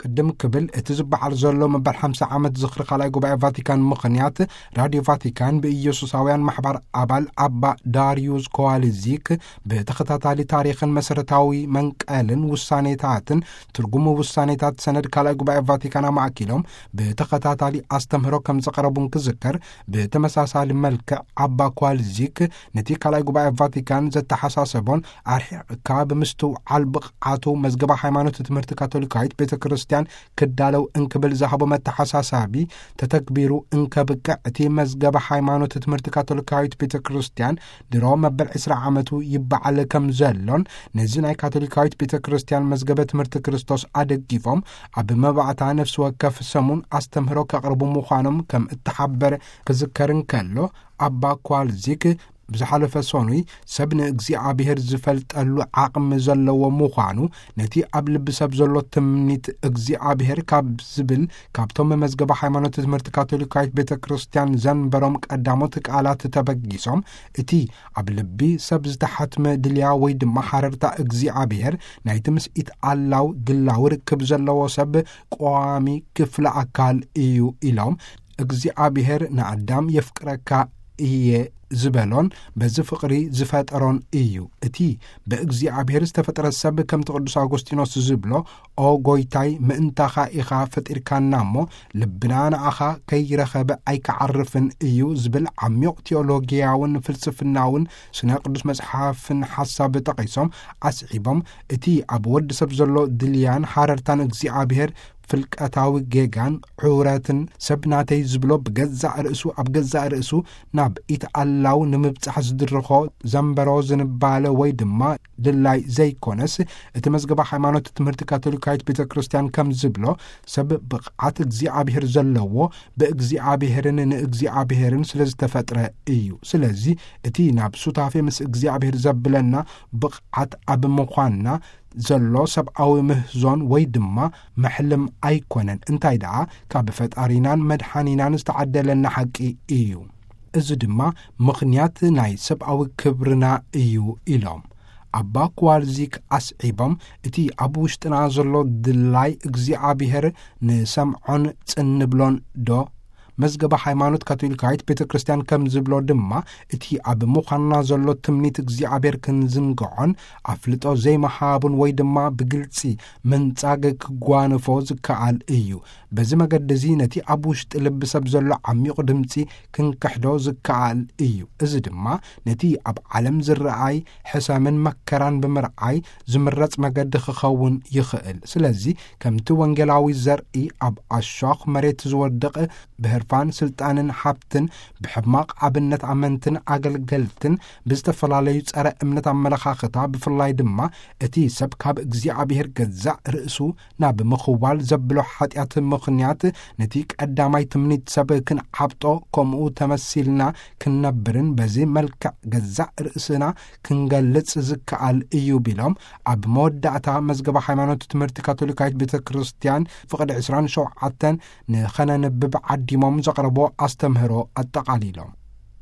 ቅድም ክብል እቲ ዝበዓል ዘሎ መበል 50 ዓመት ዝኽሪ ካልኣይ ጉባኤ ቫቲካን ምኽንያት ራድዮ ቫቲካን ብኢየሱሳውያን ማሕበር ኣባል ኣባ ዳርዩስ ኮዋልዚክ ብተኸታታሊ ታሪኽን መሰረታዊ መንቀልን ውሳኔታትን ትርጉም ውሳኔታት ሰነድ ካልኣይ ጉባኤ ቫቲካን ማእኪሎም ብተኸታታሊ ኣስተምህሮ ከም ዘቀረቡን ክዝከር ብተመሳሳሊ መልክዕ ኣባ ኮዋልዚክ ነቲ ካልኣይ ጉባኤ ቫቲካን ዘተሓሳሰቦን ኣርሒቕካ ብምስትውዓል ብቕዓቱ መዝገባ ሃይማኖት ትምህርቲ ካቶሊካዊት ቤተ ክርስቲያን ክዳለው እንክብል ዝሃቦ መተሓሳሳቢ ተተግቢሩ እንከብቅዕ እቲ መዝገባ ሃይማኖት ትምህርቲ ካቶሊካዊት ቤተ ክርስቲያን ድሮ መበል 20 ዓመቱ ይበዓል ከም ዘሎን ነዚ ናይ ካቶሊካዊት ቤተ ክርስቲያን መዝገበ ትምህርቲ ክርስቶስ ኣደጊፎም ኣብ መባዕታ ነፍሲ ወከፍ ሰሙን ኣስተምህሮ ከቕርቡ ምዃኖም ከም እተሓበረ ክዝከርን ከሎ ኣባ ኳልዚክ ብዝሓለፈ ሰኑይ ሰብ ንእግዚኣብሔር ዝፈልጠሉ ዓቕሚ ዘለዎ ምዃኑ ነቲ ኣብ ልቢ ሰብ ዘሎ ትምኒት እግዚኣብሔር ካብ ዝብል ካብቶም መዝገባ ሃይማኖት ትምህርቲ ካቶሊካዊት ቤተ ክርስቲያን ዘንበሮም ቀዳሞት ቃላት ተበጊሶም እቲ ኣብ ልቢ ሰብ ዝተሓትመ ድልያ ወይ ድማ ሓረርታ እግዚኣብሔር ናይቲ ምስኢት ኣላው ግላዊ ርክብ ዘለዎ ሰብ ቋሚ ክፍለ ኣካል እዩ ኢሎም እግዚኣብሔር ንኣዳም የፍቅረካ እየ ዝበሎን በዚ ፍቕሪ ዝፈጠሮን እዩ እቲ በእግዚኣብሔር ዝተፈጠረ ሰብ ከም ቅዱስ አውግስጢኖስ ዝብሎ ኦ ጎይታይ ምእንታኻ ኢኻ ፈጢርካና እሞ ልብና ንኣኻ ከይረኸበ ኣይከዓርፍን እዩ ዝብል ዓሚቕ ቴዎሎጊያውን ፍልስፍናውን ስነ ቅዱስ መጽሓፍን ሓሳብ ጠቒሶም ኣስዒቦም እቲ ኣብ ወዲ ሰብ ዘሎ ድልያን ሓረርታን እግዚኣብሔር ፍልቀታዊ ጌጋን ዕውረትን ሰብናተይ ዝብሎ ብገዛእ ርእሱ ኣብ ገዛእ ርእሱ ናብ ኢትኣላው ንምብጻሕ ዝድርኾ ዘንበሮ ዝንባለ ወይ ድማ ድላይ ዘይኮነስ እቲ መዝገባ ሃይማኖት ትምህርቲ ካቶሊካዊት ቤተ ክርስቲያን ከም ዝብሎ ሰብ ብቕዓት እግዚኣብሔር ዘለዎ ብእግዚኣብሔርን ንእግዚኣብሔርን ስለ ዝተፈጥረ እዩ ስለዚ እቲ ናብ ሱታፌ ምስ እግዚኣብሔር ዘብለና ብቕዓት ኣብ ምዃንና ዘሎ ሰብኣዊ ምህዞን ወይ ድማ መሕልም ኣይኮነን እንታይ ደኣ ካብ ፈጣሪናን መድሓኒናን ዝተዓደለና ሓቂ እዩ እዚ ድማ ምኽንያት ናይ ሰብኣዊ ክብርና እዩ ኢሎም ኣባ ኳልዚክ ኣስዒቦም እቲ ኣብ ውሽጥና ዘሎ ድላይ እግዚኣብሔር ንሰምዖን ጽንብሎን ዶ መዝገባ ሃይማኖት ካቶሊካዊት ቤተ ክርስቲያን ከም ዝብሎ ድማ እቲ ኣብ ምዃንና ዘሎ ትምኒት እግዚኣብሔር ክንዝንግዖን ኣፍልጦ ዘይመሃቡን ወይ ድማ ብግልፂ መንጻግ ክጓንፎ ዝከኣል እዩ በዚ መገዲ እዚ ነቲ ኣብ ውሽጢ ልቢ ሰብ ዘሎ ዓሚቕ ድምፂ ክንክሕዶ ዝከኣል እዩ እዚ ድማ ነቲ ኣብ ዓለም ዝረኣይ ሕሰምን መከራን ብምርኣይ ዝምረጽ መገዲ ክኸውን ይኽእል ስለዚ ከምቲ ወንጌላዊ ዘርኢ ኣብ ኣሻኽ መሬት ዝወድቕ ብህርፋን ስልጣንን ሓብትን ብሕማቕ ኣብነት ኣመንትን ኣገልገልትን ብዝተፈላለዩ ጸረ እምነት ኣመለኻኽታ ብፍላይ ድማ እቲ ሰብ ካብ እግዚኣብሔር ገዛእ ርእሱ ናብ ምኽዋል ዘብሎ ሓጢኣት ምኽንያት ነቲ ቀዳማይ ትምኒት ሰብ ክንዓብጦ ከምኡ ተመሲልና ክንነብርን በዚ መልክዕ ገዛእ ርእስና ክንገልጽ ዝከኣል እዩ ቢሎም ኣብ መወዳእታ መዝገባ ሃይማኖት ትምህርቲ ካቶሊካዊት ቤተ ክርስቲያን ፍቕዲ 27 ንኸነንብብ ዓዲሞም ዘቕረቦ ኣስተምህሮ ኣጠቓሊሎም